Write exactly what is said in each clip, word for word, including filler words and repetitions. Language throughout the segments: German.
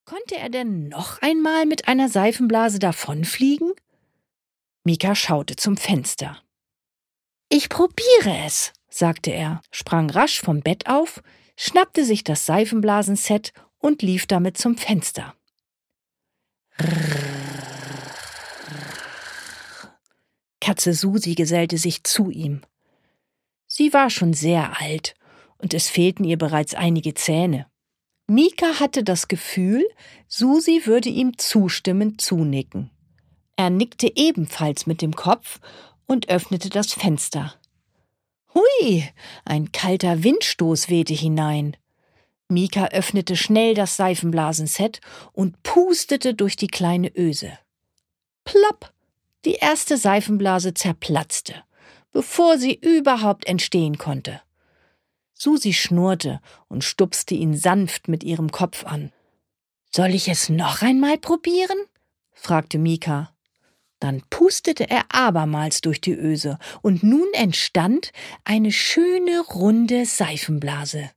Konnte er denn noch einmal mit einer Seifenblase davonfliegen? Mika schaute zum Fenster. »Ich probiere es«, sagte er, sprang rasch vom Bett auf, schnappte sich das Seifenblasenset und lief damit zum Fenster. Katze Susi gesellte sich zu ihm. Sie war schon sehr alt und es fehlten ihr bereits einige Zähne. Mika hatte das Gefühl, Susi würde ihm zustimmend zunicken. Er nickte ebenfalls mit dem Kopf und öffnete das Fenster. Hui, ein kalter Windstoß wehte hinein. Mika öffnete schnell das Seifenblasenset und pustete durch die kleine Öse. Plopp! Die erste Seifenblase zerplatzte, bevor sie überhaupt entstehen konnte. Susi schnurrte und stupste ihn sanft mit ihrem Kopf an. »Soll ich es noch einmal probieren?« fragte Mika. Dann pustete er abermals durch die Öse und nun entstand eine schöne, runde Seifenblase.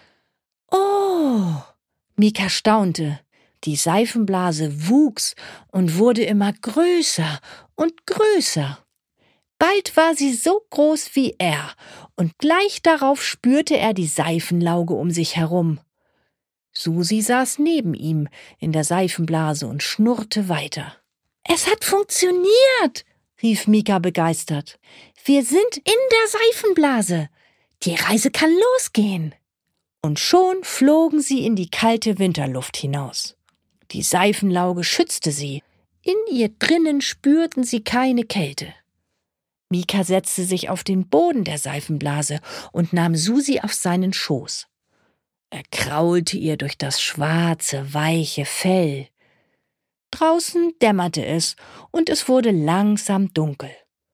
»Oh!« Mika staunte. Die Seifenblase wuchs und wurde immer größer und größer. Bald war sie so groß wie er, und gleich darauf spürte er die Seifenlauge um sich herum. Susi saß neben ihm in der Seifenblase und schnurrte weiter. »Es hat funktioniert«, rief Mika begeistert. »Wir sind in der Seifenblase. Die Reise kann losgehen.« Und schon flogen sie in die kalte Winterluft hinaus. Die Seifenlauge schützte sie. In ihr drinnen spürten sie keine Kälte. Mika setzte sich auf den Boden der Seifenblase und nahm Susi auf seinen Schoß. Er kraulte ihr durch das schwarze, weiche Fell. Draußen dämmerte es und es wurde langsam dunkel.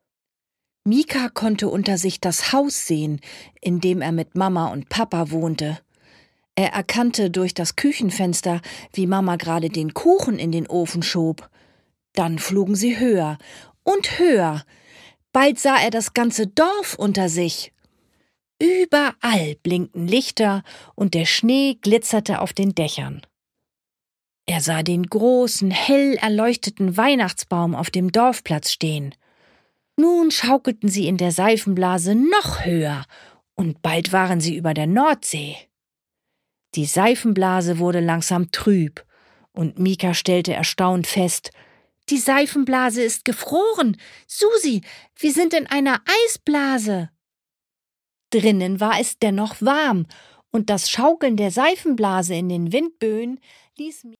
Mika konnte unter sich das Haus sehen, in dem er mit Mama und Papa wohnte. Er erkannte durch das Küchenfenster, wie Mama gerade den Kuchen in den Ofen schob. Dann flogen sie höher und höher. Bald sah er das ganze Dorf unter sich. Überall blinkten Lichter und der Schnee glitzerte auf den Dächern. Er sah den großen, hell erleuchteten Weihnachtsbaum auf dem Dorfplatz stehen. Nun schaukelten sie in der Seifenblase noch höher und bald waren sie über der Nordsee. Die Seifenblase wurde langsam trüb und Mika stellte erstaunt fest: »Die Seifenblase ist gefroren! Susi, wir sind in einer Eisblase!« Drinnen war es dennoch warm und das Schaukeln der Seifenblase in den Windböen ließ